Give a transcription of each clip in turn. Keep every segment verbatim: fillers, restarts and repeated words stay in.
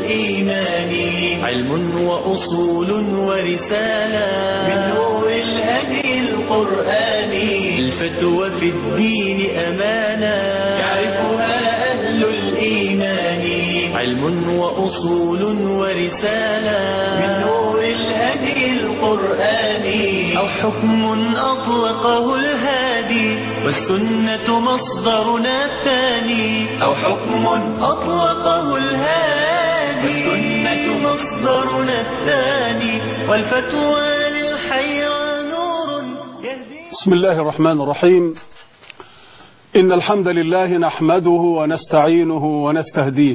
الإيمان علم وأصول ورسالة من نور الهدي القرآني الفتوى في الدين أمانة يعرفها أهل الإيمان علم وأصول ورسالة من نور الهدي القرآني أو حكم أطلقه الهادي والسنة مصدرنا الثاني أو حكم أطلقه الهادي والسنة مصدرنا الثاني والفتوى للحيرة نور يهدي. بسم الله الرحمن الرحيم. إن الحمد لله نحمده ونستعينه ونستهديه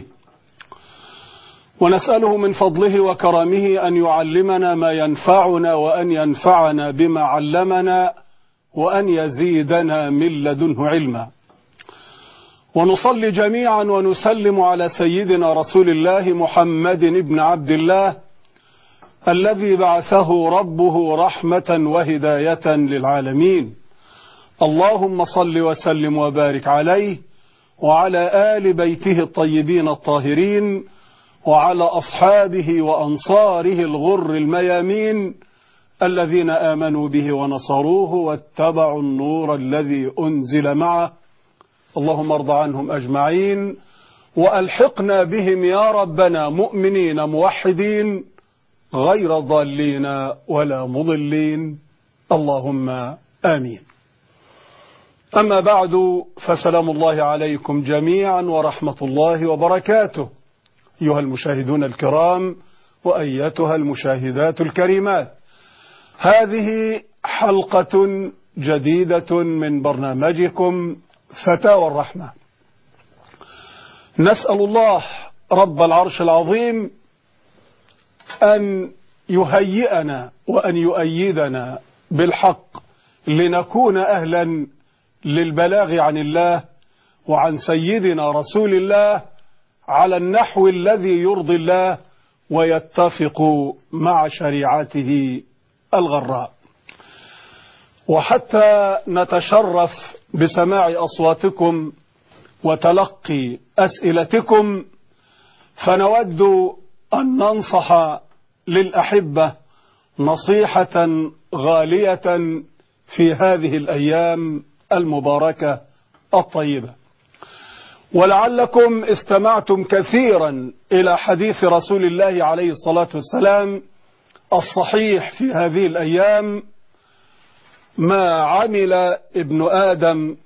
ونسأله من فضله وكرمه أن يعلمنا ما ينفعنا وأن ينفعنا بما علمنا وأن يزيدنا من لدنه علما. ونصلي جميعا ونسلم على سيدنا رسول الله محمد بن عبد الله الذي بعثه ربه رحمة وهداية للعالمين. اللهم صل وسلم وبارك عليه وعلى آل بيته الطيبين الطاهرين وعلى أصحابه وأنصاره الغر الميامين الذين آمنوا به ونصروه واتبعوا النور الذي أنزل معه. اللهم ارض عنهم أجمعين وألحقنا بهم يا ربنا مؤمنين موحدين غير ضالين ولا مضلين اللهم آمين. أما بعد فسلام الله عليكم جميعا ورحمة الله وبركاته أيها المشاهدون الكرام وأيتها المشاهدات الكريمات. هذه حلقة جديدة من برنامجكم فتاوى الرحمة. نسأل الله رب العرش العظيم أن يهيئنا وأن يؤيدنا بالحق لنكون أهلا للبلاغ عن الله وعن سيدنا رسول الله على النحو الذي يرضي الله ويتفق مع شريعته الغراء. وحتى نتشرف بسماع أصواتكم وتلقي أسئلتكم فنود أن ننصح للأحبة نصيحة غالية في هذه الأيام المباركة الطيبة. ولعلكم استمعتم كثيرا إلى حديث رسول الله عليه الصلاة والسلام الصحيح في هذه الأيام: ما عمل ابن آدم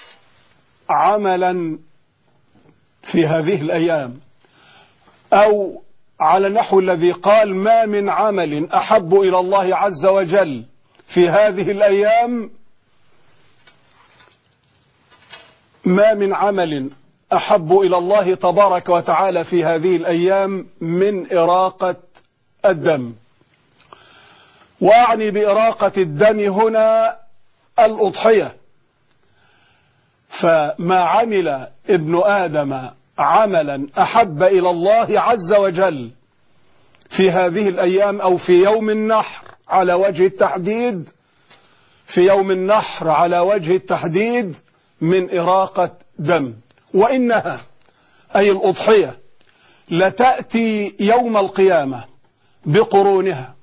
عملا في هذه الأيام، أو على النحو الذي قال: ما من عمل أحب إلى الله عز وجل في هذه الأيام ما من عمل أحب إلى الله تبارك وتعالى في هذه الأيام من إراقة الدم. وأعني بإراقة الدم هنا الأضحية. فما عمل ابن آدم عملا أحب إلى الله عز وجل في هذه الأيام أو في يوم النحر على وجه التحديد في يوم النحر على وجه التحديد من إراقة دم. وإنها أي الأضحية لتأتي يوم القيامة بقرونها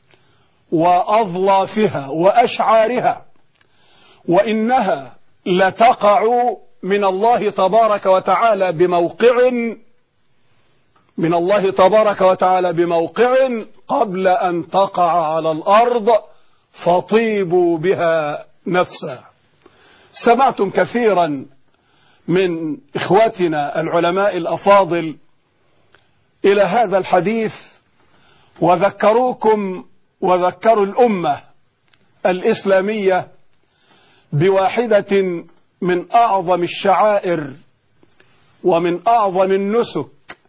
وأظلافها وأشعارها، وإنها لتقع من الله تبارك وتعالى بموقع من الله تبارك وتعالى بموقع قبل أن تقع على الأرض فطيبوا بها نفسا. سمعتم كثيرا من إخواتنا العلماء الأفاضل إلى هذا الحديث وذكروكم وذكروا الأمة الإسلامية بواحدة من أعظم الشعائر ومن أعظم النسك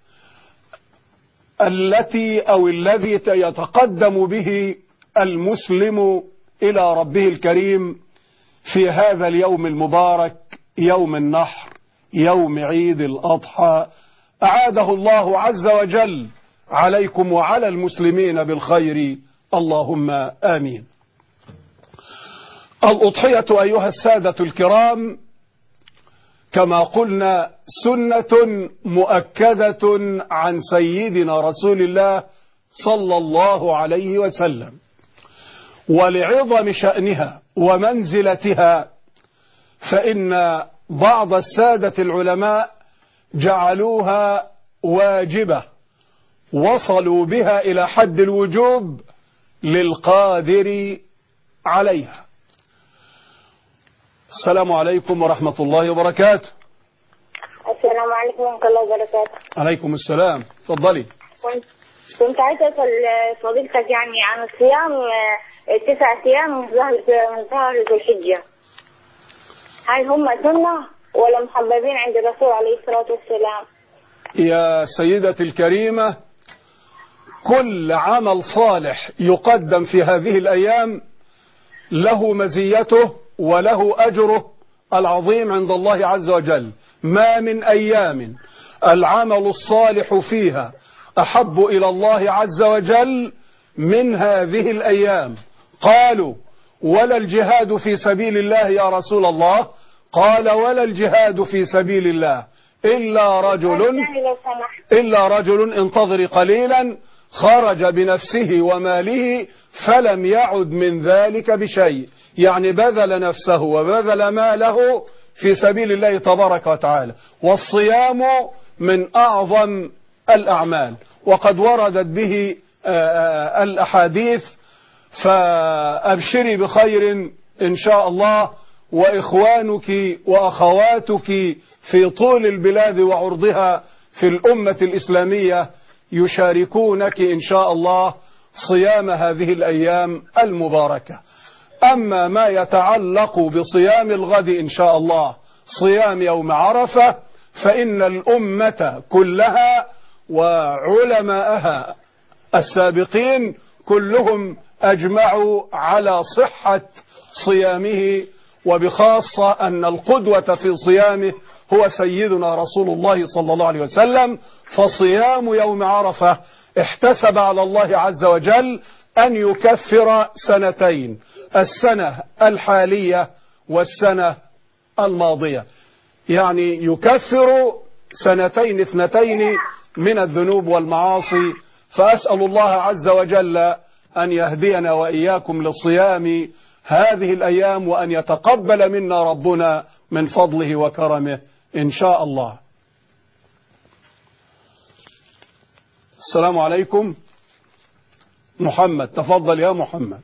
التي أو الذي يتقدم به المسلم إلى ربه الكريم في هذا اليوم المبارك، يوم النحر، يوم عيد الأضحى. أعاده الله عز وجل عليكم وعلى المسلمين بالخير اللهم آمين. الأضحية أيها السادة الكرام كما قلنا سنة مؤكدة عن سيدنا رسول الله صلى الله عليه وسلم. ولعظم شأنها ومنزلتها فإن بعض السادة العلماء جعلوها واجبة، وصلوا بها إلى حد الوجوب للقادر عليها. السلام عليكم ورحمة الله وبركاته. السلام عليكم ورحمة الله وبركاته. عليكم السلام، تفضلي. كنت كنت عايزة أسأل فضيلتك يعني عن الصيام التسع أيام من ظهر من ظهر ذي الحجة، هل هم سنة ولا محببين عند الرسول عليه الصلاة والسلام؟ يا سيدتي الكريمة، كل عمل صالح يقدم في هذه الأيام له مزيته وله أجره العظيم عند الله عز وجل. ما من أيام العمل الصالح فيها أحب إلى الله عز وجل من هذه الأيام. قالوا ولا الجهاد في سبيل الله يا رسول الله؟ قال ولا الجهاد في سبيل الله إلا رجل إلا رجل انتظر قليلا خرج بنفسه وماله فلم يعد من ذلك بشيء، يعني بذل نفسه وبذل ماله في سبيل الله تبارك وتعالى. والصيام من أعظم الأعمال، وقد وردت به الأحاديث، فأبشري بخير إن شاء الله، وإخوانك وأخواتك في طول البلاد وعرضها في الأمة الإسلامية يشاركونك إن شاء الله صيام هذه الأيام المباركة. أما ما يتعلق بصيام الغد إن شاء الله، صيام يوم عرفة، فإن الأمة كلها وعلماءها السابقين كلهم أجمعوا على صحة صيامه، وبخاصة أن القدوة في صيامه هو سيدنا رسول الله صلى الله عليه وسلم. فصيام يوم عرفة احتسب على الله عز وجل أن يكفر سنتين، السنة الحالية والسنة الماضية، يعني يكفر سنتين اثنتين من الذنوب والمعاصي. فأسأل الله عز وجل أن يهدينا وإياكم لصيام هذه الأيام، وأن يتقبل منا ربنا من فضله وكرمه إن شاء الله. السلام عليكم. محمد، تفضل يا محمد.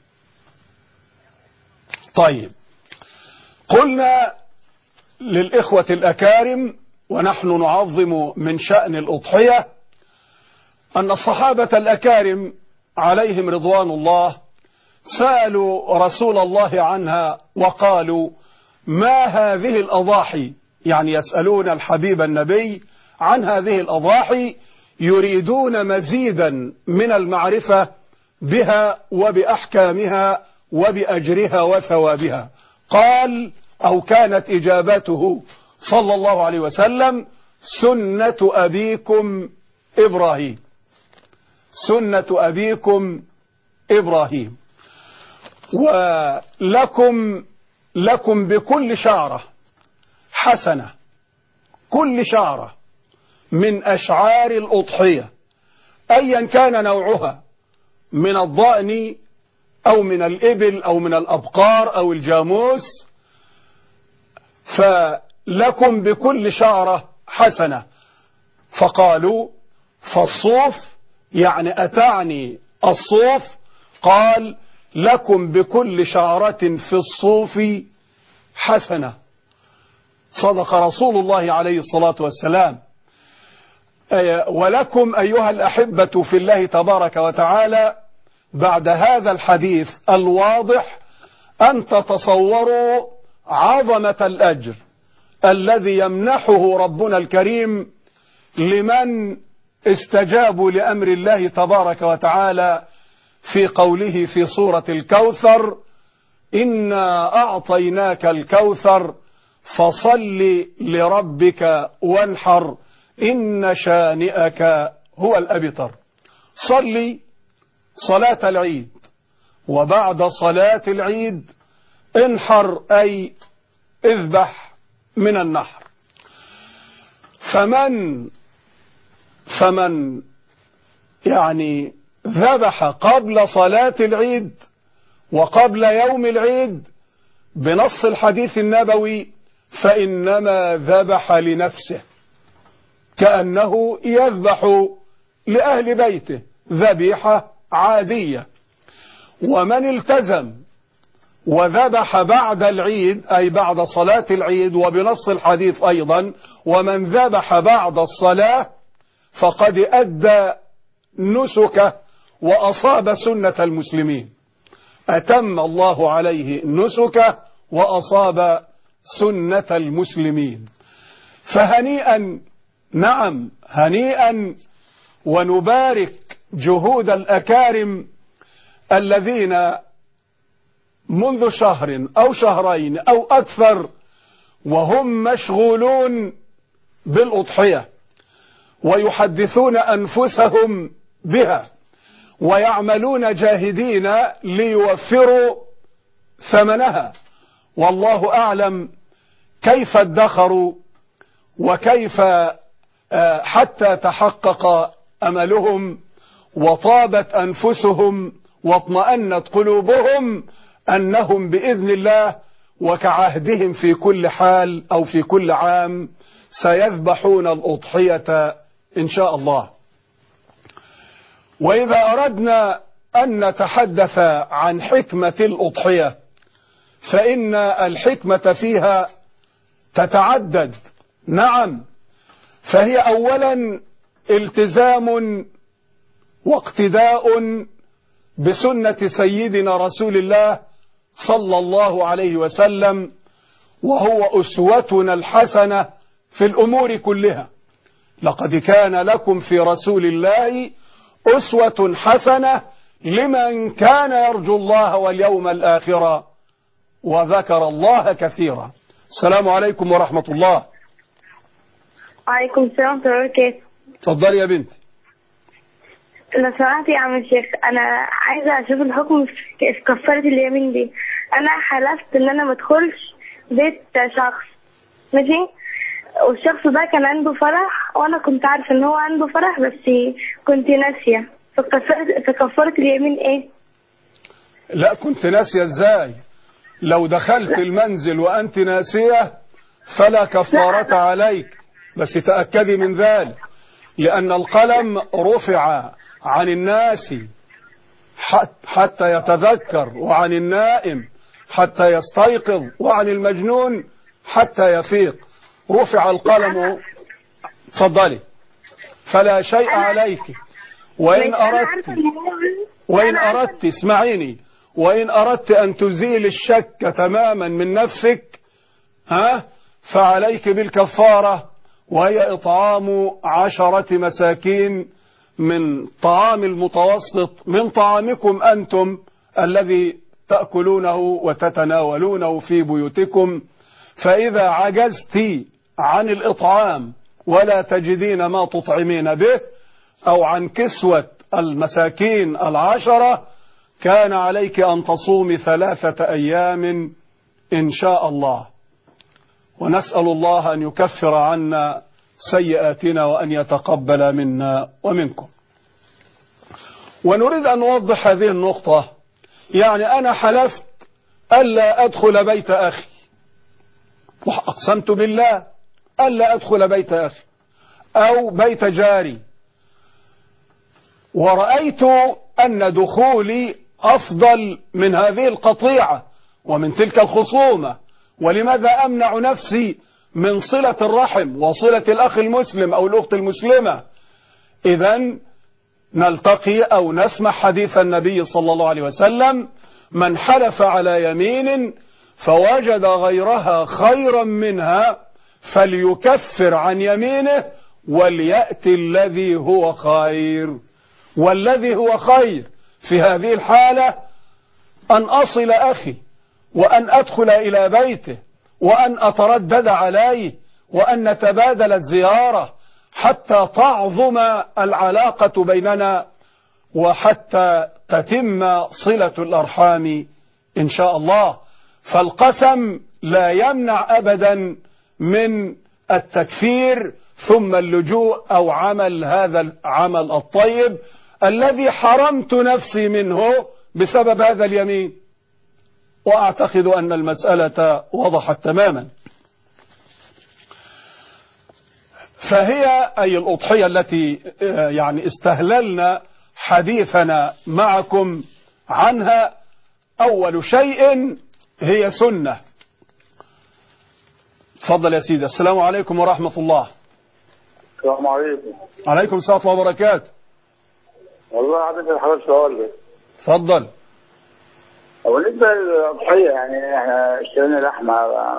طيب، قلنا للإخوة الأكارم ونحن نعظم من شأن الأضحية أن الصحابة الأكارم عليهم رضوان الله سألوا رسول الله عنها وقالوا ما هذه الأضاحي، يعني يسألون الحبيب النبي عن هذه الأضاحي، يريدون مزيدا من المعرفة بها وبأحكامها وبأجرها وثوابها. قال أو كانت إجابته صلى الله عليه وسلم سنة أبيكم إبراهيم، سنة أبيكم إبراهيم. ولكم لكم بكل شعرة حسنة، كل شعرة من أشعار الأضحية أيا كان نوعها، من الضأن أو من الإبل أو من الأبقار أو الجاموس، فلكم بكل شعرة حسنة. فقالوا فالصوف، يعني أتعني الصوف؟ قال لكم بكل شعرة في الصوف حسنة. صدق رسول الله عليه الصلاة والسلام. ولكم أيها الأحبة في الله تبارك وتعالى بعد هذا الحديث الواضح أن تتصوروا عظمة الأجر الذي يمنحه ربنا الكريم لمن استجابوا لأمر الله تبارك وتعالى في قوله في سورة الكوثر إنا أعطيناك الكوثر فصل لربك وانحر إن شانئك هو الأبتر. صلي صلاة العيد، وبعد صلاة العيد انحر أي اذبح من النحر. فمن فمن يعني ذبح قبل صلاة العيد وقبل يوم العيد بنص الحديث النبوي فإنما ذبح لنفسه، كأنه يذبح لأهل بيته ذبيحة عادية. ومن التزم وذبح بعد العيد أي بعد صلاة العيد، وبنص الحديث أيضا ومن ذبح بعد الصلاة فقد أدى نسكه وأصاب سنة المسلمين، أتم الله عليه نسكه وأصاب سنة المسلمين. فهنيئا، نعم هنيئا، ونبارك جهود الأكارم الذين منذ شهر أو شهرين أو أكثر وهم مشغولون بالأضحية ويحدثون أنفسهم بها ويعملون جاهدين ليوفروا ثمنها، والله أعلم كيف ادخروا وكيف حتى تحقق أملهم وطابت أنفسهم واطمأنت قلوبهم أنهم بإذن الله وكعهدهم في كل حال أو في كل عام سيذبحون الأضحية إن شاء الله. وإذا أردنا أن نتحدث عن حكمة الأضحية فإن الحكمة فيها تتعدد. نعم، فهي أولا التزام واقتداء بسنة سيدنا رسول الله صلى الله عليه وسلم، وهو أسوتنا الحسنة في الأمور كلها. لقد كان لكم في رسول الله أسوة حسنة لمن كان يرجو الله واليوم الآخر وذكر الله كثيرا. السلام عليكم ورحمة الله. وعليكم السلام ورحمة الله وبركاته. اتفضلي يا بنتي. لو سمحت يا عم الشيخ، أنا عايزة أشوف الحكم في كفارة اليمين دي. أنا حلفت إن أنا ما ادخلش بيت شخص، ماشي، والشخص ده كان عنده فرح وأنا كنت عارفة إن هو عنده فرح بس كنت ناسية. في كفارة في كفارة اليمين إيه؟ لا، كنت ناسية إزاي؟ لو دخلت المنزل وأنت ناسية فلا كفارة عليك، بس تأكدي من ذلك، لأن القلم رفع عن الناس حتى يتذكر، وعن النائم حتى يستيقظ، وعن المجنون حتى يفيق. رفع القلم. تفضلي. فلا شيء عليك. وإن أردت وإن أردت اسمعيني، وإن أردت أن تزيل الشك تماما من نفسك ها فعليك بالكفارة، وهي إطعام عشرة مساكين من طعام المتوسط من طعامكم أنتم الذي تأكلونه وتتناولونه في بيوتكم. فإذا عجزت عن الإطعام ولا تجدين ما تطعمين به أو عن كسوة المساكين العشرة كان عليك أن تصومي ثلاثة أيام إن شاء الله. ونسأل الله أن يكفر عنا سيئاتنا وأن يتقبل منا ومنكم. ونريد أن نوضح هذه النقطة. يعني أنا حلفت ألا أدخل بيت أخي، وأقسمت بالله ألا أدخل بيت أخي أو بيت جاري، ورأيت أن دخولي أفضل من هذه القطيعة ومن تلك الخصومة، ولماذا أمنع نفسي من صلة الرحم وصلة الأخ المسلم أو الأخت المسلمة؟ إذن نلتقي أو نسمع حديث النبي صلى الله عليه وسلم: من حلف على يمين فوجد غيرها خيرا منها فليكفر عن يمينه وليأتي الذي هو خير. والذي هو خير في هذه الحالة أن أصل أخي، وأن أدخل إلى بيته، وأن أتردد عليه، وأن نتبادل الزيارة حتى تعظم العلاقة بيننا وحتى تتم صلة الأرحام إن شاء الله. فالقسم لا يمنع أبدا من التكفير ثم اللجوء أو عمل هذا العمل الطيب الذي حرمت نفسي منه بسبب هذا اليمين. وأعتقد أن المسألة وضحت تماما. فهي أي الأضحية التي يعني استهللنا حديثنا معكم عنها، أول شيء هي سنة. تفضل يا سيدي. السلام عليكم ورحمة الله. السلام عليكم. عليكم السلام ورحمة الله وبركاته. والله عندي الحوار سؤال. تفضل. بالنسبة للأضحية يعني احنا اشترينا لحمة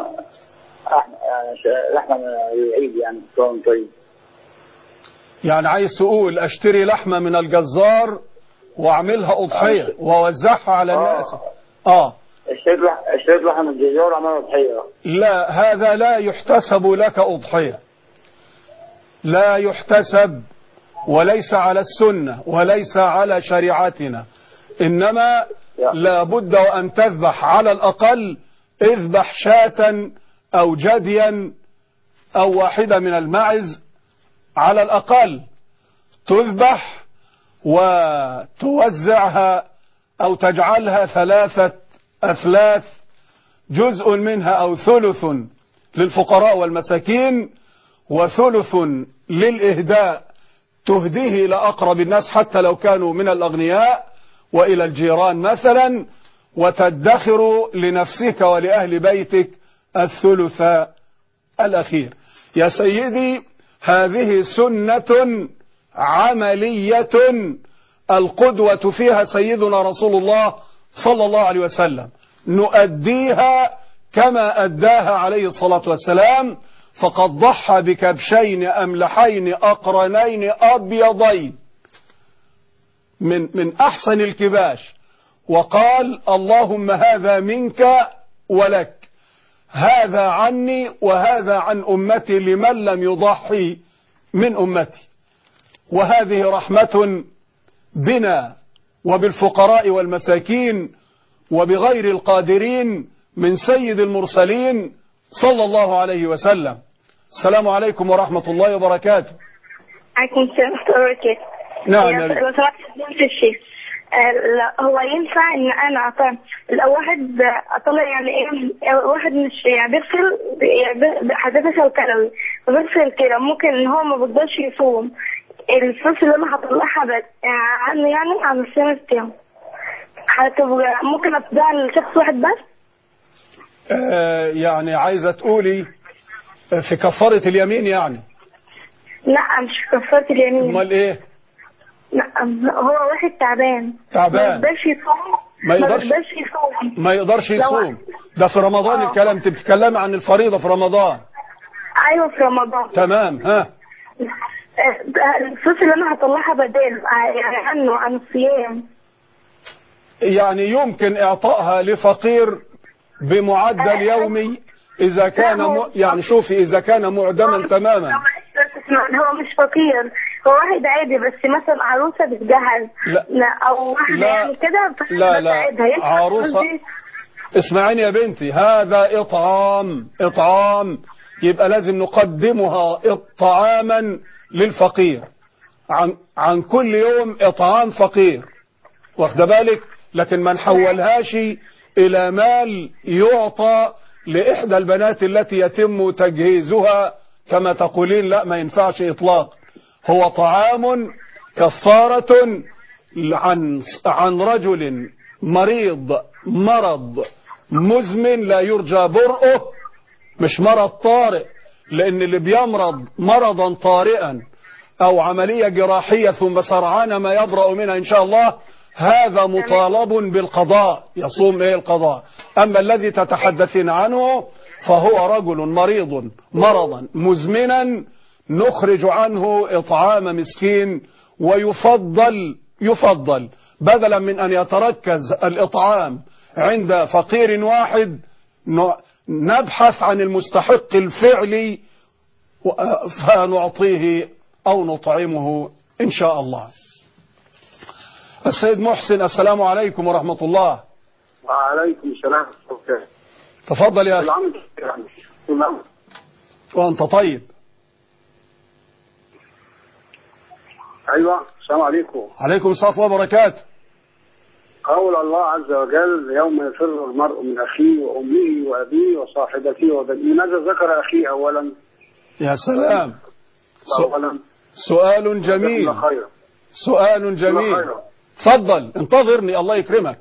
لحمة من العيد يعني كون طيب. يعني عايز تقول اشتري لحمة من الجزار واعملها أضحية ووزعها على الناس؟ اه اشتريت اشتريت لحمة من الجزار وعملها أضحية. لا، هذا لا يحتسب لك أضحية، لا يحتسب، وليس على السنة وليس على شريعتنا. إنما لا بد وأن تذبح على الأقل، اذبح شاة أو جديا أو واحدة من المعز على الأقل، تذبح وتوزعها أو تجعلها ثلاثة أثلاث، جزء منها أو ثلث للفقراء والمساكين وثلث للإهداء، تهديه إلى أقرب الناس حتى لو كانوا من الأغنياء وإلى الجيران مثلا، وتدخر لنفسك ولأهل بيتك الثلث الأخير. يا سيدي هذه سنة عملية القدوة فيها سيدنا رسول الله صلى الله عليه وسلم، نؤديها كما أداها عليه الصلاة والسلام، فقد ضحى بكبشين أملحين أقرنين أبيضين من من أحسن الكباش، وقال اللهم هذا منك ولك، هذا عني وهذا عن أمتي لمن لم يضحي من أمتي. وهذه رحمة بنا وبالفقراء والمساكين وبغير القادرين من سيد المرسلين صلى الله عليه وسلم. السلام عليكم ورحمة الله وبركاته. عليكم السلام ورحمة الله وبركاته. نعم. لو سمحت في الشيخ، هو ينفع ان انا اطلع لو واحد اطلع يعني ايه، واحد مش يعني بيغسل حساسية الكلوي وبيغسل كده، ممكن ان هو ما بيقدرش يصوم، الفلوس اللي انا هطلعها عنه يعني عن السنة التانية هتبقى ممكن اتدعى لشخص واحد بس؟ آه يعني عايزة تقولي في كفارة اليمين يعني؟ لا مش في كفارة اليمين. امال ايه؟ لا هو واحد تعبان تعبان ما يقدرش يصوم، ما يقدرش يصوم ما يقدرش يصوم. ده في رمضان. آه. الكلام بتتكلمي عن الفريضة في رمضان. ايوه في رمضان. تمام. ها الفلوس اللي انا هطلعها بدال يعني عنه عن الصيام، يعني يمكن اعطائها لفقير بمعدل يومي اذا كان م... يعني شوفي اذا كان معدما تماما. هو مش فقير، هو واحد عادي، بس مثلا عروسة بتجهز لا. لا او واحدة لا. يعني كده لا لا عروسة. اسمعيني يا بنتي، هذا اطعام اطعام يبقى لازم نقدمها طعاما للفقير، عن عن كل يوم اطعام فقير، واخد بالك؟ لكن ما نحولهاش الى مال يعطى لاحدى البنات التي يتم تجهيزها كما تقولين، لا ما ينفعش اطلاق. هو طعام كفارة عن عن رجل مريض مرض مزمن لا يرجى برؤه، مش مرض طارئ، لان اللي بيمرض مرضا طارئا او عملية جراحية ثم سرعان ما يبرأ منها ان شاء الله، هذا مطالب بالقضاء، يصوم ايه القضاء. اما الذي تتحدثين عنه فهو رجل مريض مرضا مزمنا نخرج عنه اطعام مسكين، ويفضل يفضل بدلا من ان يتركز الاطعام عند فقير واحد نبحث عن المستحق الفعلي فنعطيه او نطعمه ان شاء الله. السيد محسن، السلام عليكم ورحمة الله. وعليكم السلام. تفضل يا أخي. وأنت طيب. أيوة، السلام عليكم. عليكم السلام ورحمة الله وبركاته. قول الله عز وجل: يوم يفر المرء من أخيه وأمه وأبيه وصاحبته وبنيه. لماذا ذكر أخيه أولا؟ يا سلام، أولا سؤال جميل، سؤال جميل. تفضل انتظرني الله يكرمك.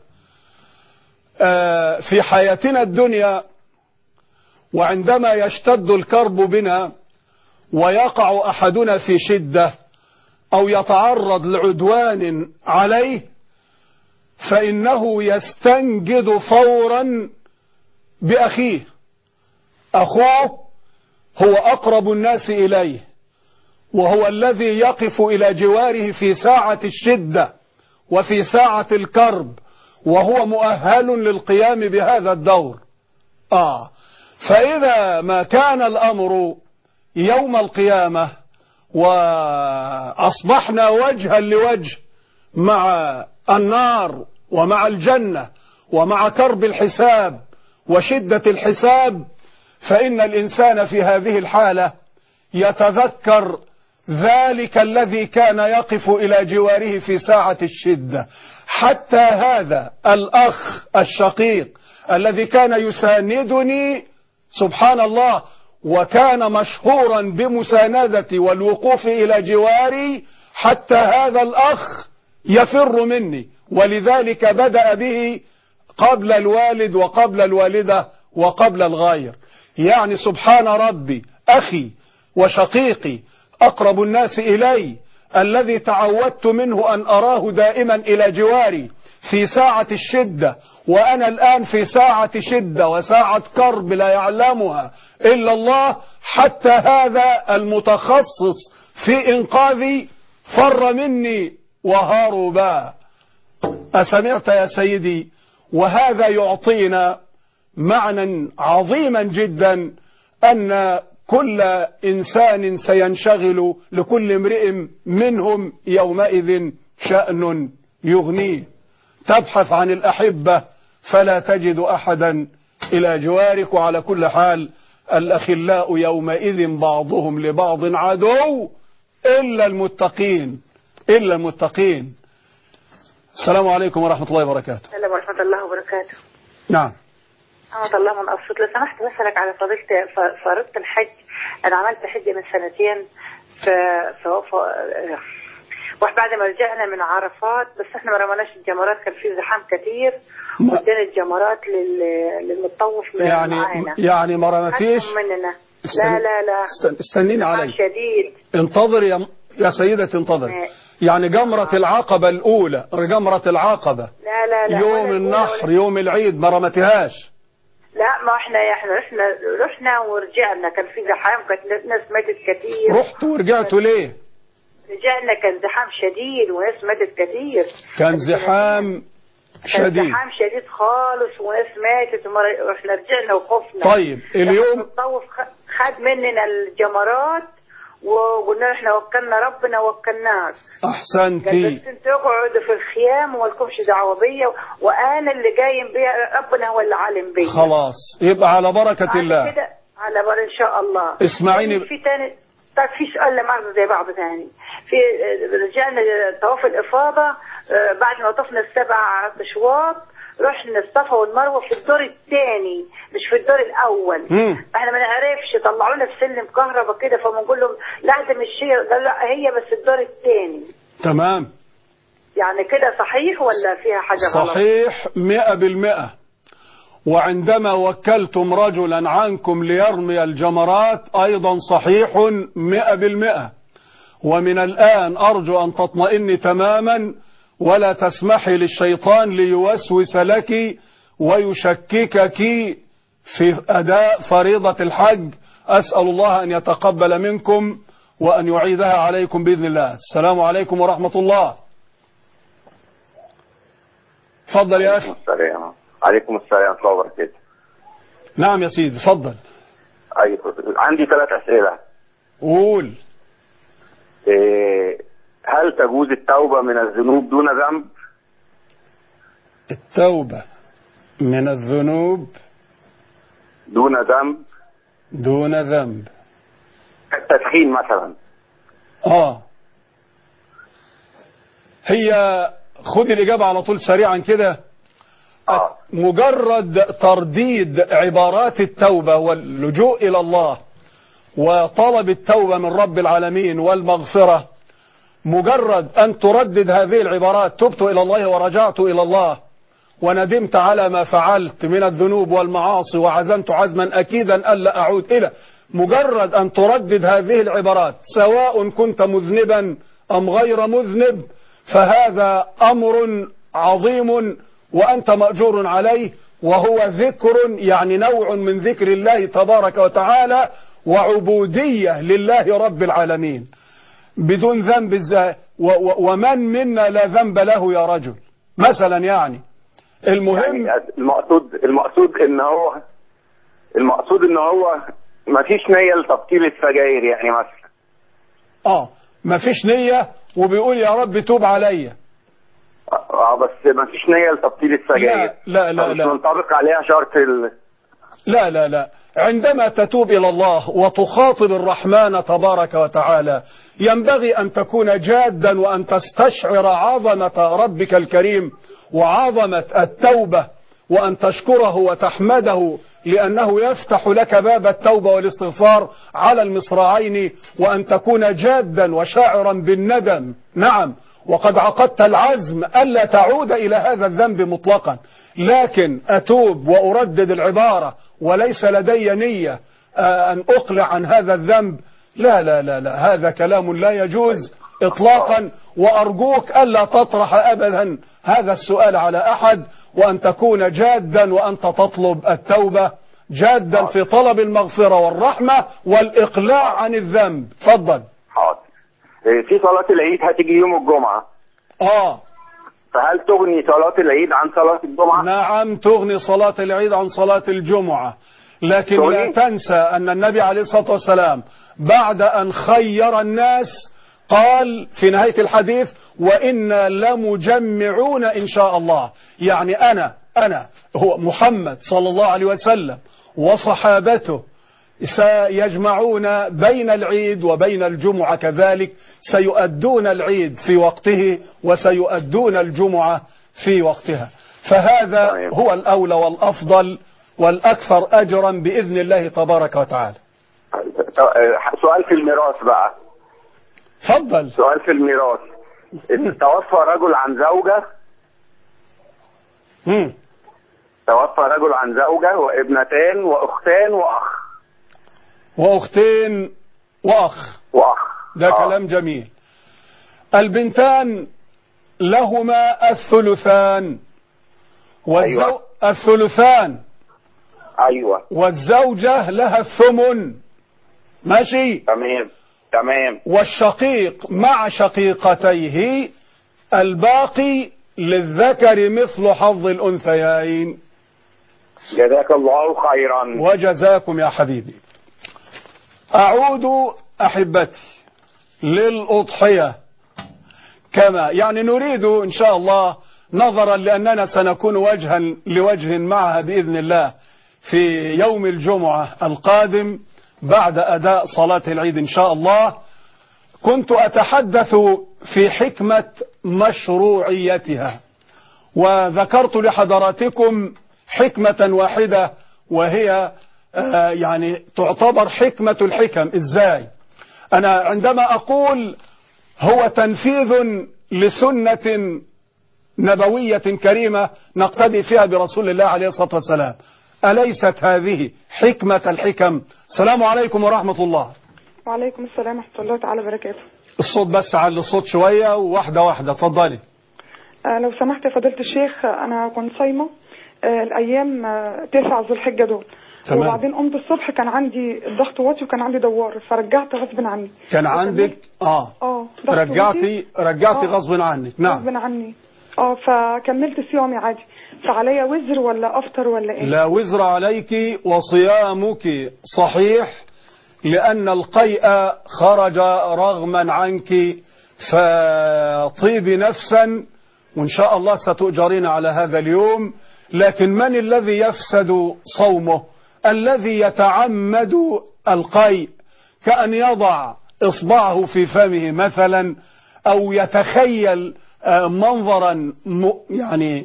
آه في حياتنا الدنيا وعندما يشتد الكرب بنا ويقع أحدنا في شدة أو يتعرض لعدوان عليه فإنه يستنجد فورا بأخيه. أخوه هو أقرب الناس إليه، وهو الذي يقف إلى جواره في ساعة الشدة وفي ساعة الكرب، وهو مؤهل للقيام بهذا الدور. آه فإذا ما كان الأمر يوم القيامة وأصبحنا وجها لوجه مع النار ومع الجنة ومع كرب الحساب وشدة الحساب، فإن الإنسان في هذه الحالة يتذكر ذلك الذي كان يقف إلى جواره في ساعة الشدة. حتى هذا الأخ الشقيق الذي كان يساندني سبحان الله وكان مشهورا بمساندتي والوقوف إلى جواري، حتى هذا الأخ يفر مني، ولذلك بدأ به قبل الوالد وقبل الوالدة وقبل الغير. يعني سبحان ربي، أخي وشقيقي أقرب الناس إلي الذي تعودت منه أن أراه دائما إلى جواري في ساعة الشدة، وأنا الآن في ساعة شدة وساعة كرب لا يعلمها إلا الله، حتى هذا المتخصص في إنقاذي فر مني وهربا. أسمعت يا سيدي؟ وهذا يعطينا معنى عظيما جدا، أن كل إنسان سينشغل لكل امرئ منهم يومئذ شأن يغنيه. تبحث عن الأحبة فلا تجد أحدا إلى جوارك. وعلى كل حال الأخلاء يومئذ بعضهم لبعض عدو إلا المتقين، إلا المتقين. السلام عليكم ورحمة الله وبركاته. السلام ورحمة الله وبركاته. نعم. أحمد الله من أبسط، لو سمحت بسألك على فضيلة فرضت الحج. أنا عملت حج من سنتين ف... ف... ف... وبعد ما رجعنا من عرفات، بس احنا ما رمناش الجمرات، كان في زحام كثير وادينا الجمرات لل... للمطوف يعني معانا. يعني ما رمتيش مننا. استن... لا لا لا استن... استنيني علي شديد. انتظر يا يا سيدتي انتظر. يعني جمرة العقبة الأولى، جمرة العقبة لا لا لا يوم النحر يوم العيد ما رمتهاش؟ لا، ما احنا احنا رحنا رحنا ورجعنا، كان في زحام، كانت ناس ماتت كثير. رحت ورجعتوا ليه؟ رجعنا كان زحام شديد وناس ماتت كثير. كان زحام شديد، كان زحام شديد خالص وناس ماتت، واحنا رجعنا وخفنا. طيب اليوم الطواف خد مننا الجمرات وقلنا احنا وكلنا ربنا وكلناك. احسنتي. بس انتوا اقعدوا في الخيام ومالكمش دعوه بيا، وانا اللي قايم بيا، ربنا هو اللي عالم بيا. خلاص يبقى على بركه الله كده، على بركه ان شاء الله. اسمعيني في تاني. طيب في سؤال لمعرض زي بعض ثاني. في رجعنا طواف الافاضه بعد ما طفنا السبع اشواط، رحنا الصفا والمروه في الدور الثاني مش في الدور الاول. مم. احنا ما نعرفش، طلعوا لنا في سلم كهرباء كده، فبنقول لهم لا ده مش هي، قالوا لا هي بس الدور الثاني. تمام. يعني كده صحيح ولا فيها حاجه غلط؟ صحيح مئة بالمئة. وعندما وكلتم رجلا عنكم ليرمي الجمرات أيضا صحيح مئة بالمئة. ومن الآن أرجو أن تطمئني تماما ولا تسمحي للشيطان ليوسوس لك ويشككك في أداء فريضة الحج. أسأل الله أن يتقبل منكم وأن يعيدها عليكم بإذن الله. السلام عليكم ورحمة الله. تفضل يا أخي. السلام عليكم. السلام ورحمة الله وبركاته. نعم يا سيدي تفضل. أيوة. عندي ثلاث أسئلة. قول. إيه هل تجوز التوبة من الذنوب دون ذنب؟ التوبة من الذنوب دون ذنب. دون ذنب. التدخين مثلا. آه هي خد الإجابة على طول سريعا كده. اه مجرد ترديد عبارات التوبة واللجوء إلى الله وطلب التوبة من رب العالمين والمغفرة، مجرد أن تردد هذه العبارات: تبت إلى الله ورجعت إلى الله وندمت على ما فعلت من الذنوب والمعاصي وعزمت عزما أكيدا ألا أعود إلى، مجرد أن تردد هذه العبارات سواء كنت مذنبا أم غير مذنب، فهذا أمر عظيم وأنت مأجور عليه، وهو ذكر يعني نوع من ذكر الله تبارك وتعالى وعبودية لله رب العالمين بدون ذنب. ازاي؟ ومن منا لا ذنب له يا رجل مثلا. يعني المهم يعني المقصود المقصود ان هو المقصود ان هو ما فيش نية لتبطيل السجاير يعني مثلا. اه ما فيش نية وبيقول يا رب توب عليا. اه بس ما فيش نية لتبطيل السجاير. لا لا لا لا مش منطبق عليها شرط ال... لا لا لا عندما تتوب إلى الله وتخاطب الرحمن تبارك وتعالى ينبغي أن تكون جادا وأن تستشعر عظمة ربك الكريم وعظمة التوبة، وأن تشكره وتحمده لأنه يفتح لك باب التوبة والاستغفار على المصراعين، وأن تكون جادا وشاعرا بالندم. نعم، وقد عقدت العزم ألا تعود إلى هذا الذنب مطلقا، لكن أتوب وأردد العبارة وليس لدي نية أن أقلع عن هذا الذنب، لا لا لا لا هذا كلام لا يجوز إطلاقا. وأرجوك ألا تطرح أبدا هذا السؤال على أحد، وأن تكون جادا وأنت تطلب التوبة، جادا في طلب المغفرة والرحمة والإقلاع عن الذنب. تفضل. حاضر. في صلاة العيد هتيجي يوم الجمعة. آه فهل تغني صلاة العيد عن صلاة الجمعة؟ نعم تغني صلاة العيد عن صلاة الجمعة، لكن تغني؟ لا تنسى أن النبي عليه الصلاة والسلام بعد أن خير الناس قال في نهاية الحديث: وإنا لمجمعون إن شاء الله. يعني أنا أنا هو محمد صلى الله عليه وسلم وصحابته سيجمعون بين العيد وبين الجمعة، كذلك سيؤدون العيد في وقته وسيؤدون الجمعة في وقتها، فهذا هو الأولى والأفضل والأكثر أجرا بإذن الله تبارك وتعالى. سؤال في الميراث بقى. تفضل. سؤال في الميراث. توفى رجل عن زوجة مم. توفى رجل عن زوجة وابنتان وأختان وأخ وأختين وأخ وأخ ده آه. كلام جميل. البنتان لهما الثلثان والزو... أيوة. الثلثان أيوة. والزوجة لها الثمن. ماشي تمام تمام. والشقيق مع شقيقتيه الباقي للذكر مثل حظ الأنثيين. جزاك الله خيرا. وجزاكم يا حبيبي. أعود أحبتي للأضحية، كما يعني نريد إن شاء الله نظرا لأننا سنكون وجها لوجه معها بإذن الله في يوم الجمعة القادم بعد أداء صلاة العيد إن شاء الله، كنت أتحدث في حكمة مشروعيتها، وذكرت لحضراتكم حكمة واحدة وهي آه يعني تعتبر حكمة الحكم. إزاي؟ أنا عندما أقول هو تنفيذ لسنة نبوية كريمة نقتدي فيها برسول الله عليه الصلاة والسلام، أليست هذه حكمة الحكم؟ السلام عليكم ورحمة الله. وعليكم السلام ورحمة الله تعالى وبركاته. الصوت بس على الصوت شوية وواحدة واحدة. اتفضلي. آه لو سمحت يا فضيلة الشيخ، أنا كنت صايمة آه الأيام آه تسعة ذو الحجة دول. تمام. وبعدين قمت الصبح كان عندي الضغط واطي وكان عندي دوار، فرجعت غصب عني. كان عندك اه اه رجعتي رجعتي آه. غصب عنك. نعم غصب عني اه فكملت صيامي عادي، فعليا وزر ولا افطر ولا ايه؟ لا وزر عليك وصيامك صحيح، لأن القيء خرج رغما عنك، فطيب نفسا وإن شاء الله ستؤجرين على هذا اليوم. لكن من الذي يفسد صومه؟ الذي يتعمد القيء، كأن يضع إصبعه في فمه مثلا، أو يتخيل منظرا يعني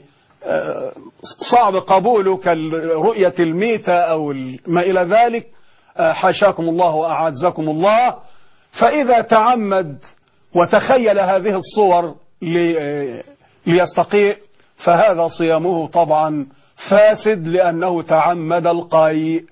صعب قبوله كرؤية الميتة أو ما إلى ذلك، حاشاكم الله وأعزكم الله. فإذا تعمد وتخيل هذه الصور ليستقيء فهذا صيامه طبعا فاسد لأنه تعمد القيء.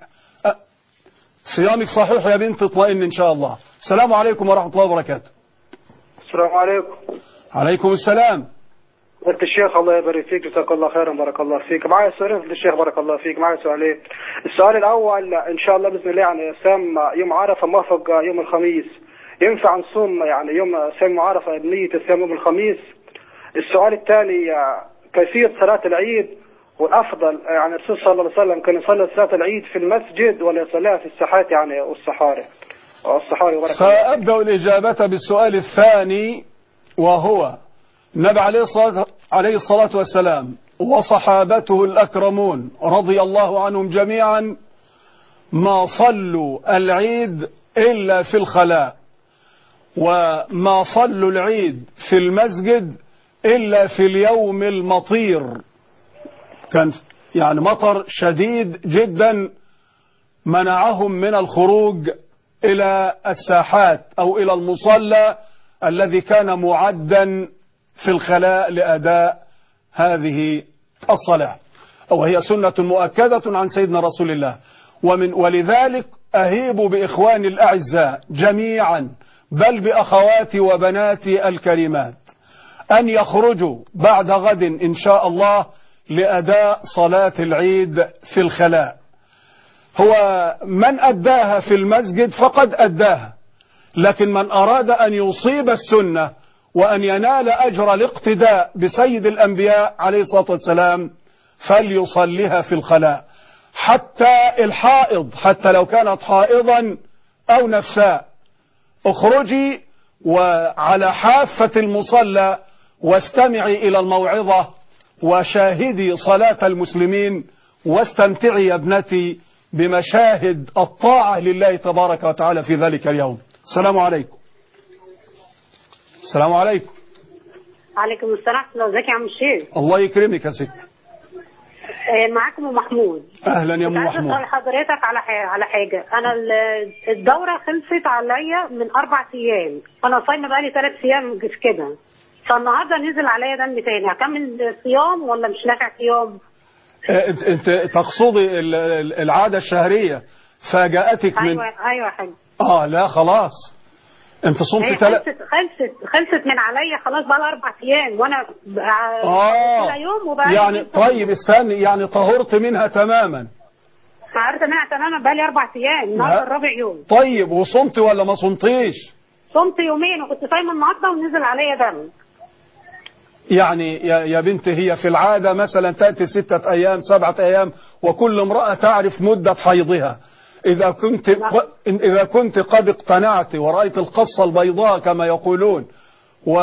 صيامك صحيح يا بنت، اطمئن إن شاء الله. السلام عليكم ورحمة الله وبركاته. السلام عليكم. عليكم السلام. قلت الشيخ الله يبارك فيك، جزاك الله خيرا، بارك الله فيك. معايا سؤالين قلت الشيخ بارك الله فيك، معايا سؤالين. السؤال الأول إن شاء الله بإذن الله يعني صيام يوم عرفة موافق يوم الخميس، ينفع نصوم يعني يوم صيام عرفة بنية صيام يوم الخميس؟ السؤال الثاني كيفية صلاة العيد والأفضل، يعني الرسول صلى الله عليه وسلم كان يصلي صلاة العيد في المسجد ولا يصليها في الساحات يعني والصحاري والصحاري بارك الله. سأبدأ الإجابة بالسؤال الثاني، وهو النبي عليه الصلاة عليه الصلاة والسلام وصحابته الأكرمون رضي الله عنهم جميعا ما صلوا العيد إلا في الخلاء، وما صلوا العيد في المسجد إلا في اليوم المطير، كان يعني مطر شديد جدا منعهم من الخروج إلى الساحات أو إلى المصلى الذي كان معدا في الخلاء لأداء هذه الصلاة، وهي سنة مؤكدة عن سيدنا رسول الله. ومن ولذلك أهيب بإخواني الأعزاء جميعا، بل بأخواتي وبناتي الكريمات، أن يخرجوا بعد غد إن شاء الله لأداء صلاة العيد في الخلاء. هو من أداها في المسجد فقد أداها، لكن من أراد أن يصيب السنة وأن ينال أجر الاقتداء بسيد الأنبياء عليه الصلاة والسلام فليصليها في الخلاء. حتى الحائض، حتى لو كانت حائضا أو نفساء، اخرجي وعلى حافة المصلى واستمعي إلى الموعظة وشاهدي صلاة المسلمين واستمتعي يا ابنتي بمشاهد الطاعة لله تبارك وتعالى في ذلك اليوم. السلام عليكم. السلام عليكم. عليكم السلام. ازيك يا عم الشيخ؟ الله يكرمك يا ست. معاكم ام محمود. اهلا يا ام محمود. عايز اسال حضرتك على على حاجه. انا الدوره خلصت عليا من اربع ايام، انا صايمه بقالي ثلاث ايام كده، فالنهارده نزل عليا دم تاني، هكمل صيام ولا مش نافع صيام؟ انت انت تقصدي العاده الشهريه فاجاتك من ايوه ايوه يا حاج. اه لا خلاص انت صمت ثلاث خلصت خلصت خلصت من عليا خلاص بقى اربع ايام وانا اه كل يوم وبقى يعني طيب استني، يعني طهرت منها تماما؟ طهرت منها تماما بقى لي اربع ايام، النهارده الرابع يوم. طيب وصمت ولا ما صمتيش؟ صمت يومين وكنت صايمه النهارده ونزل عليا دم. يعني يا يا بنت هي في العاده مثلا تاتي ستة ايام سبعة ايام، وكل امراه تعرف مده حيضها. إذا كنت إذا كنت قد اقتنعت ورأيت القصة البيضاء كما يقولون و...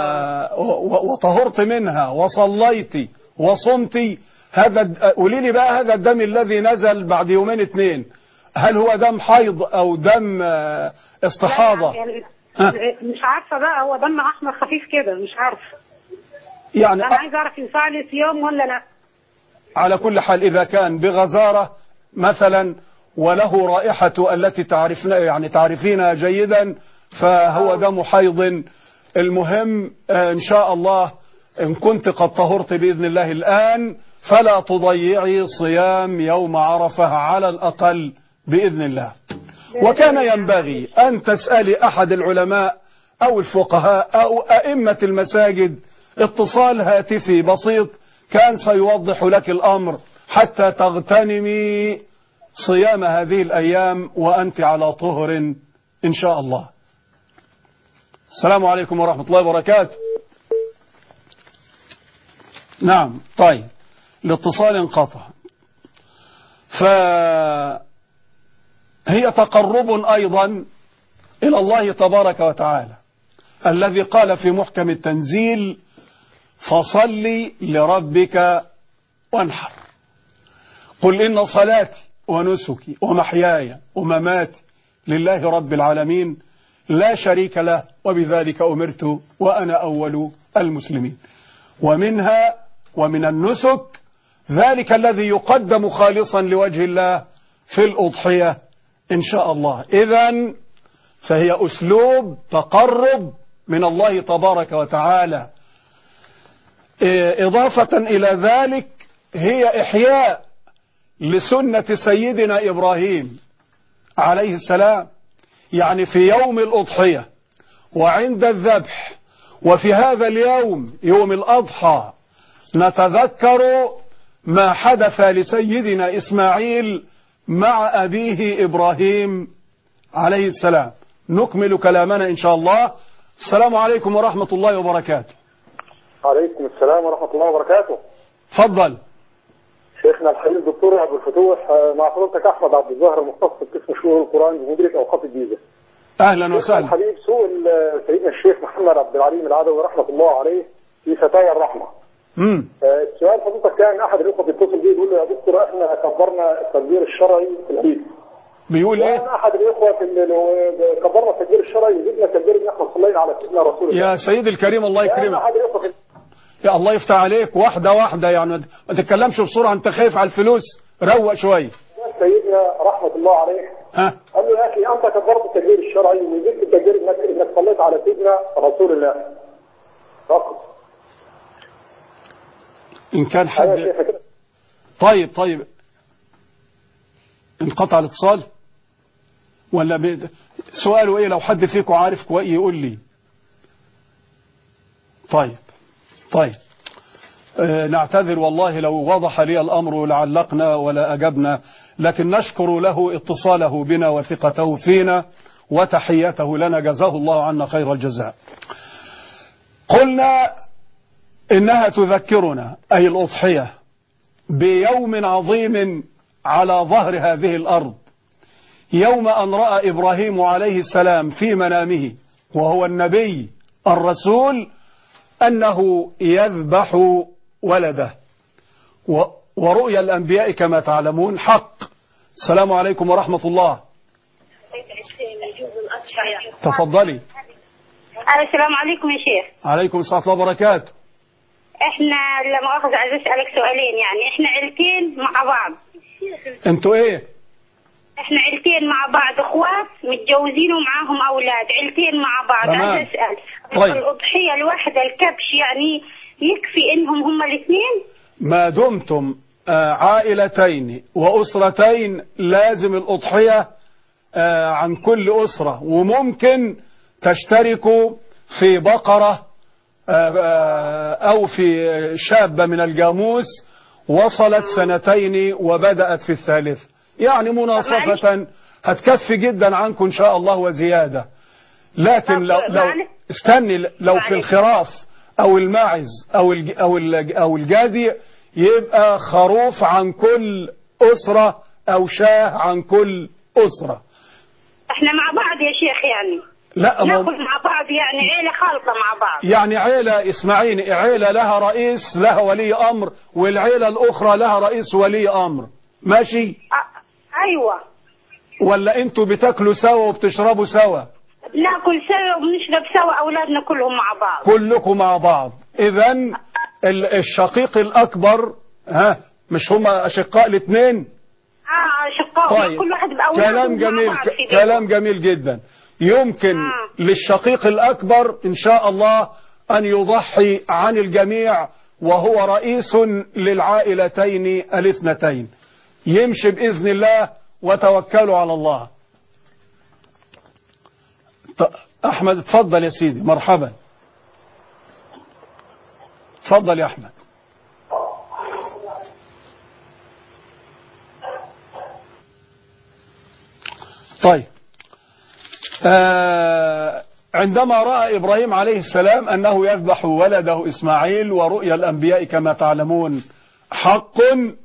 وطهرت منها وصليت وصمت، هذا قولي لي بقى، هذا الدم الذي نزل بعد يومين اثنين هل هو دم حيض أو دم استحاضة؟ يعني مش عارفة بقى، هو دم أحمر خفيف كده، مش عارفة يعني أنا عايز أعرف ينفع لي صيام ولا لا. على كل حال إذا كان بغزارة مثلا وله رائحة التي تعرفين يعني تعرفينها جيدا فهو دم حيض. المهم إن شاء الله إن كنت قد طهرت بإذن الله الآن فلا تضيعي صيام يوم عرفة على الأقل بإذن الله. وكان ينبغي أن تسألي أحد العلماء أو الفقهاء أو أئمة المساجد اتصال هاتفي بسيط كان سيوضح لك الأمر حتى تغتنمي صيام هذه الأيام وأنت على طهر إن شاء الله. السلام عليكم ورحمة الله وبركاته. نعم طيب الاتصال انقطع. فهي تقرب أيضا إلى الله تبارك وتعالى الذي قال في محكم التنزيل فصل لربك وانحر. قل إن صلاتي ونسكي ومحياي ومماتي لله رب العالمين لا شريك له وبذلك أمرت وأنا أول المسلمين. ومنها ومن النسك ذلك الذي يقدم خالصا لوجه الله في الأضحية إن شاء الله. إذن فهي أسلوب تقرب من الله تبارك وتعالى. إضافة إلى ذلك هي إحياء لسنة سيدنا إبراهيم عليه السلام، يعني في يوم الأضحية وعند الذبح وفي هذا اليوم يوم الأضحى نتذكر ما حدث لسيدنا إسماعيل مع أبيه إبراهيم عليه السلام. نكمل كلامنا إن شاء الله. السلام عليكم ورحمة الله وبركاته. عليكم السلام ورحمة الله وبركاته. تفضل شيخنا الحبيب الدكتور عبد الفتوح، مع حضرتك أحمد عبد الظاهر المختص بقسم شؤون القرآن بمديرية أوقاف الجيزة. أهلا وسهلا. الحبيب سئل سيدنا الشيخ محمد عبد العليم العدوي رحمة الله عليه في فتاوى الرحمة. امم السؤال حضرتك كان أحد الإخوة بيتصل بيه يقول له يا دكتور إحنا كبرنا التكبير الشرعي في العيد. بيقول إيه؟ وأنا أحد الإخوة في كبرنا التكبير الشرعي وجبنا تكبير إن إحنا صلينا على سيدنا رسول الله. يا سيدي الكريم الله يكرمك. أحد الإخوة في يا الله يفتح عليك، واحدة واحدة يعني ما تتكلمش بسرعة، أنت خايف على الفلوس، روق شوية. سيدنا رحمة الله عليه ها قال له يا أخي أنت كبرت التكبير الشرعي وجبت التكبير إنك إنك صليت على سيدنا رسول الله فقط. إن كان حد طيب طيب انقطع الاتصال ولا ب... سؤاله إيه؟ لو حد فيكم عارف كويس يقول لي. طيب طيب آه نعتذر والله لو وضح لي الأمر لعلقنا ولا أجبنا، لكن نشكر له اتصاله بنا وثقته فينا وتحيته لنا، جزاه الله عنا خير الجزاء. قلنا إنها تذكرنا أي الأضحية بيوم عظيم على ظهر هذه الأرض، يوم أن رأى إبراهيم عليه السلام في منامه وهو النبي الرسول أنه يذبح ولده، ورؤيا الأنبياء كما تعلمون حق. السلام عليكم ورحمة الله. تفضلي. السلام عليكم يا شيخ. عليكم السلام ورحمة الله وبركاته. احنا لا مؤاخذة عايز اسألك سؤالين، يعني احنا عيلتين مع بعض. انتوا ايه؟ احنا عيلتين مع بعض، اخوات متجوزين ومعاهم اولاد، عيلتين مع بعض. عايز اسأل طيب. الأضحية الواحدة الكبش يعني يكفي انهم هم الاثنين؟ ما دمتم عائلتين وأسرتين لازم الأضحية عن كل أسرة، وممكن تشتركوا في بقرة أو في شابة من الجاموس وصلت سنتين وبدأت في الثالث، يعني مناصفة هتكفي جدا عنكم إن شاء الله وزيادة. لكن لو, لو استني لو في الخراف أو الماعز أو أو أو الجادي يبقى خروف عن كل أسرة أو شاه عن كل أسرة. احنا مع بعض يا شيخ يعني لا ناخذ مع بعض، يعني عيلة خالصة مع بعض، يعني عيلة اسمعيني، عيلة لها رئيس لها ولي أمر، والعيلة الأخرى لها رئيس ولي أمر، ماشي؟ أ... أيوة. ولا أنتوا بتاكلوا سوا وبتشربوا سوا؟ ناكل سوا وبنشرب سوا، أولادنا كلهم مع بعض. كلكم مع بعض. إذن الشقيق الأكبر ها مش هما أشقاء الاثنين؟ اه أشقاء. طيب. كل واحد بأولاده. كلام جميل ك... كلام جميل جدا. يمكن آه. للشقيق الأكبر إن شاء الله أن يضحي عن الجميع وهو رئيس للعائلتين الاثنتين، يمشي بإذن الله وتوكلوا على الله. أحمد اتفضل يا سيدي. مرحبا. اتفضل يا أحمد. طيب آه عندما رأى إبراهيم عليه السلام أنه يذبح ولده إسماعيل ورؤيا الأنبياء كما تعلمون حق،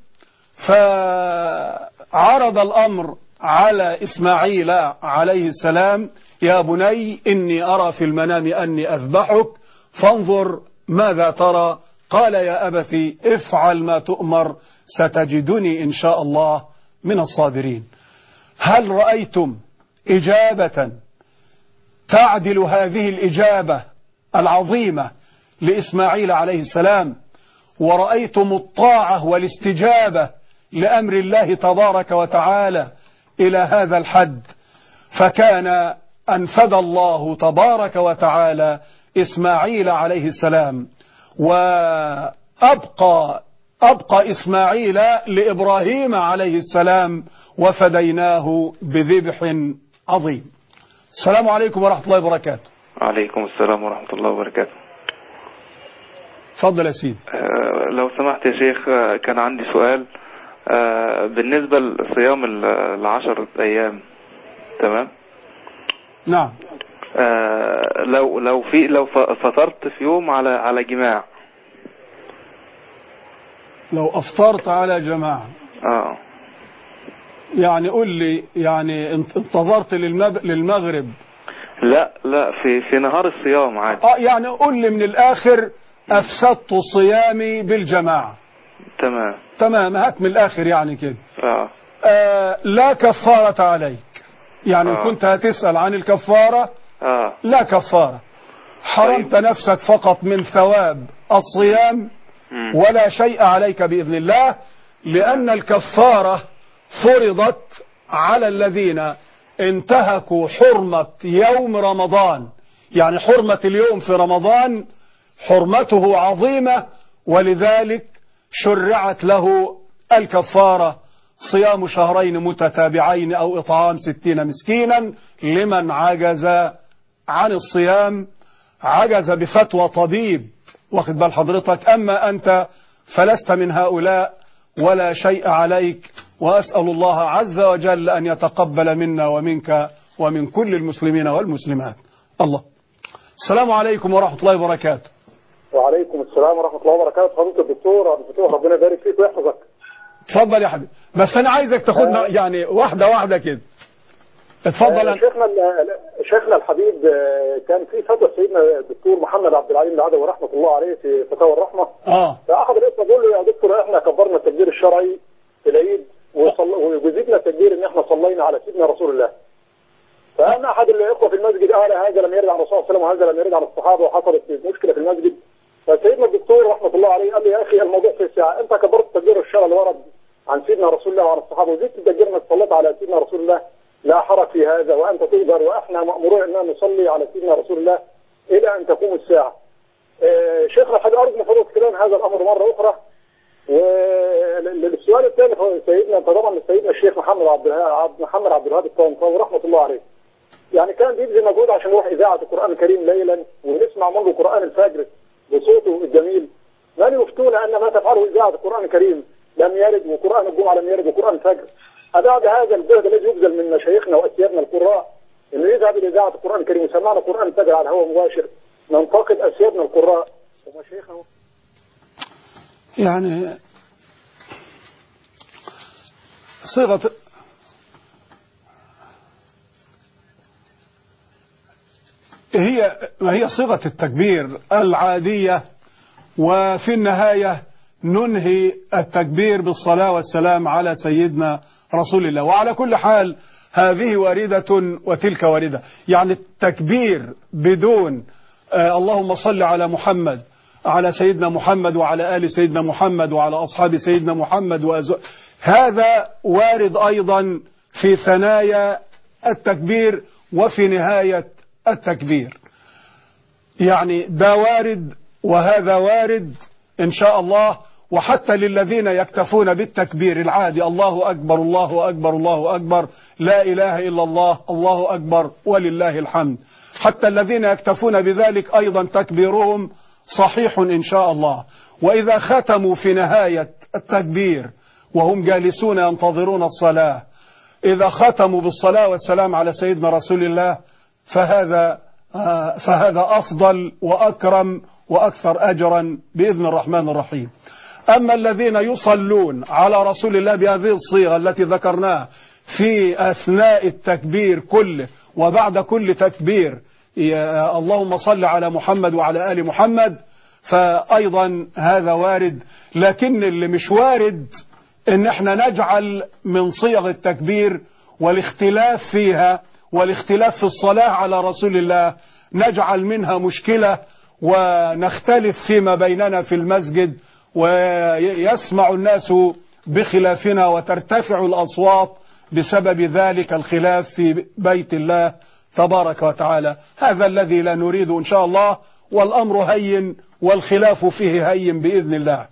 فعرض الأمر على إسماعيل عليه السلام: يا بني إني أرى في المنام أني أذبحك فانظر ماذا ترى؟ قال يا أبت افعل ما تؤمر ستجدني إن شاء الله من الصابرين. هل رأيتم إجابة تعدل هذه الإجابة العظيمة لإسماعيل عليه السلام، ورأيتم الطاعة والاستجابة لأمر الله تبارك وتعالى إلى هذا الحد، فكان أنفذ الله تبارك وتعالى إسماعيل عليه السلام، وأبقى أبقى إسماعيل لإبراهيم عليه السلام، وفديناه بذبح عظيم. السلام عليكم ورحمة الله وبركاته. عليكم السلام ورحمة الله وبركاته. تفضل يا سيدي. آه لو سمحت يا شيخ، آه كان عندي سؤال آه بالنسبة لصيام العشر أيام. تمام. نعم. آه لو لو في لو فطرت في يوم على على جماع. لو أفطرت على جماعة. اه يعني قل لي، يعني انتظرت للمغرب؟ لا لا في في نهار الصيام عادي. اه يعني قل لي من الآخر، أفسدت صيامي بالجماعة. تمام تمام، هات من الآخر يعني كده. آه. آه لا كفارة عليك، يعني آه. كنت هتسأل عن الكفارة. آه. لا كفارة، حرمت طيب. نفسك فقط من ثواب الصيام، م. ولا شيء عليك بإذن الله، لأن الكفارة فرضت على الذين انتهكوا حرمة يوم رمضان. يعني حرمة اليوم في رمضان حرمته عظيمة، ولذلك شرعت له الكفارة، صيام شهرين متتابعين أو إطعام ستين مسكينا لمن عجز عن الصيام، عجز بفتوى طبيب، واخد بال حضرتك. أما أنت فلست من هؤلاء ولا شيء عليك، وأسأل الله عز وجل أن يتقبل منا ومنك ومن كل المسلمين والمسلمات. الله. السلام عليكم ورحمة الله وبركاته. وعليكم السلام ورحمة الله وبركاته. فضيلة الدكتور عبد الفتوح، ربنا يبارك فيك ويحفظك. اتفضل يا حبيبي، بس أنا عايزك تاخدنا يعني واحدة واحدة كده. اتفضل. آه شيخنا شيخنا الحبيب، كان في فتوى سيدنا الدكتور محمد عبد العليم العدوي رحمة الله عليه في فتاوى الرحمة. اه فأخذ الاسم بيقول له: يا دكتور، احنا كبرنا التكبير الشرعي في العيد وجزيتنا التكبير ان احنا صلينا على سيدنا رسول الله. فأن أحد الإخوة في المسجد قال: هذا لم يرد عن الرسول صلى الله عليه وسلم وهذا لم يرد عن الصحابة، وحصلت مشكلة في المسجد. فسيدنا الدكتور رحمة الله عليه قال لي: يا أخي، الموضوع في الساعة، أنت كبرت التكبير الشرعي اللي ورد عن سيدنا رسول الله وعن الصحابة، وزدت التكبير انك صليت على سيدنا رسول الله، لا حرج في هذا، وأنت تقدر، وإحنا مأمورون أن نصلي على سيدنا رسول الله إلى أن تقوم الساعة. آه شيخنا الحبيب، أرجو من فضلك كلام هذا الأمر مرة أخرى. والسؤال الثاني سيدنا طبعا سيدنا الشيخ محمد عبد الهادي محمد عبد الهادي الطنطاوي رحمة الله عليه، يعني كان بيبذل مجهود عشان يروح إذاعة القرآن الكريم ليلا ونسمع منه قرآن الفجر بصوته الجميل. من يفتون أن ما تفعله إذاعة القرآن الكريم لم يرد، وقرآن الجمعة لم يرد، وقرآن الفجر. أبعد هذا الجهد الذي يبذل من مشايخنا وأسيادنا القراء إنه يذهب إلى إذاعة القرآن الكريم ويسمعنا قرآن الفجر على الهواء مباشر، ننتقد أسيادنا القراء ومشايخنا. يعني صيغة هي ما هي صيغة التكبير العادية، وفي النهاية ننهي التكبير بالصلاة والسلام على سيدنا رسول الله. وعلى كل حال هذه واردة وتلك واردة، يعني التكبير بدون آه اللهم صل على محمد، على سيدنا محمد وعلى آل سيدنا محمد وعلى أصحاب سيدنا محمد وأزواج، هذا وارد أيضا في ثنايا التكبير وفي نهاية التكبير. يعني ده وارد وهذا وارد إن شاء الله. وحتى للذين يكتفون بالتكبير العادي، الله أكبر الله أكبر الله أكبر، لا إله إلا الله الله أكبر ولله الحمد، حتى الذين يكتفون بذلك أيضا تكبيرهم صحيح إن شاء الله. وإذا ختموا في نهاية التكبير وهم جالسون ينتظرون الصلاة، إذا ختموا بالصلاة والسلام على سيدنا رسول الله، فهذا آه فهذا أفضل وأكرم وأكثر أجرا بإذن الرحمن الرحيم. أما الذين يصلون على رسول الله بهذه الصيغة التي ذكرناها في أثناء التكبير كله وبعد كل تكبير اللهم صل على محمد وعلى آل محمد، فأيضا هذا وارد. لكن اللي مش وارد إن احنا نجعل من صيغ التكبير والاختلاف فيها والاختلاف في الصلاة على رسول الله نجعل منها مشكلة ونختلف فيما بيننا في المسجد ويسمع الناس بخلافنا وترتفع الأصوات بسبب ذلك الخلاف في بيت الله تبارك وتعالى. هذا الذي لا نريد إن شاء الله، والأمر هين والخلاف فيه هين بإذن الله.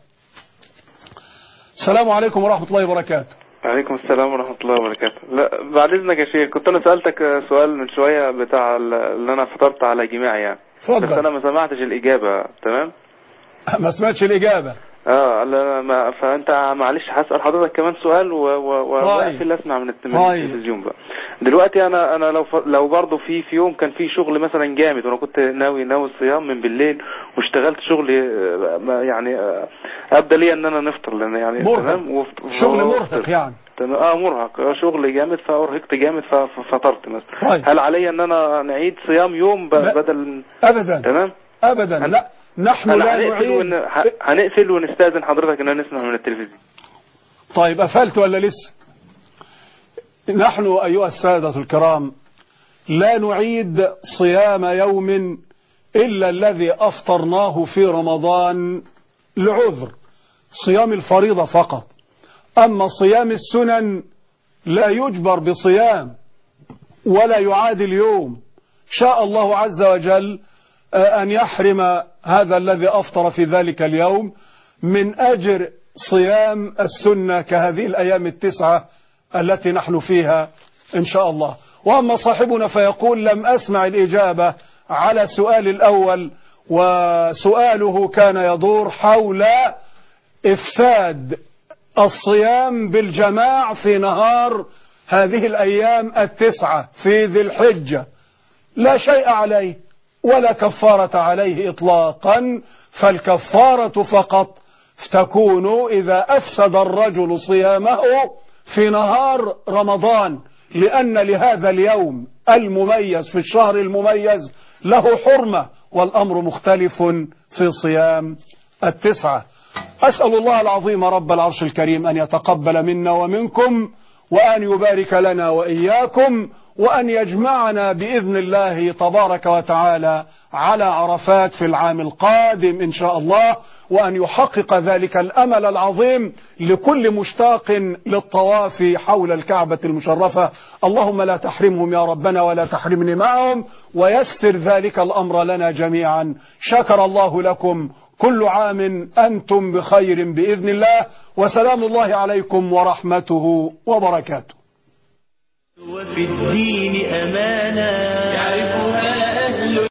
السلام عليكم ورحمة الله وبركاته. عليكم السلام ورحمة الله وبركاته. لا بعد إذنك يا شيخ، كنت أنا سألتك سؤال من شوية بتاع اللي أنا فطرت على جماعي يعني، فضل. بس أنا ما سمعتش الإجابة. تمام، ما سمعتش الإجابة. اه ما فانت معلش هسأل حضرتك كمان سؤال واقفل اسمع من التلفزيون بقى. دلوقتي انا انا لو لو برضه في في يوم كان في شغل مثلا جامد وانا كنت ناوي ناوي الصيام من بالليل واشتغلت شغل يعني ابدا لي ان انا نفطر لان يعني تمام شغل مرهق يعني تمام اه مرهق شغل جامد فارهقت جامد ففطرت مثلا. هل علي ان انا نعيد صيام يوم بدل؟ ابدا تمام ابدا لا نحن لا نعيد. ون... هنقفل ونستاذن حضرتك ان نسمع من التلفزيون. طيب قفلت ولا لسه؟ نحن أيها السادة الكرام لا نعيد صيام يوم إلا الذي أفطرناه في رمضان لعذر، صيام الفريضة فقط. أما صيام السنن لا يجبر بصيام ولا يعاد اليوم. شاء الله عز وجل أن يحرم هذا الذي أفطر في ذلك اليوم من أجر صيام السنة كهذه الأيام التسعة التي نحن فيها إن شاء الله. وأما صاحبنا فيقول لم أسمع الإجابة على سؤال الأول، وسؤاله كان يدور حول إفساد الصيام بالجماع في نهار هذه الأيام التسعة في ذي الحجة. لا شيء عليه ولا كفارة عليه إطلاقا، فالكفارة فقط تكون إذا أفسد الرجل صيامه في نهار رمضان، لأن لهذا اليوم المميز في الشهر المميز له حرمة، والأمر مختلف في صيام التسعة. أسأل الله العظيم رب العرش الكريم أن يتقبل منا ومنكم، وأن يبارك لنا وإياكم، وأن يجمعنا بإذن الله تبارك وتعالى على عرفات في العام القادم إن شاء الله، وأن يحقق ذلك الأمل العظيم لكل مشتاق للطواف حول الكعبة المشرفة. اللهم لا تحرمهم يا ربنا ولا تحرمني معهم، ويسر ذلك الأمر لنا جميعا. شكر الله لكم، كل عام أنتم بخير بإذن الله، وسلام الله عليكم ورحمته وبركاته. وفي الدين أمانة يعرفها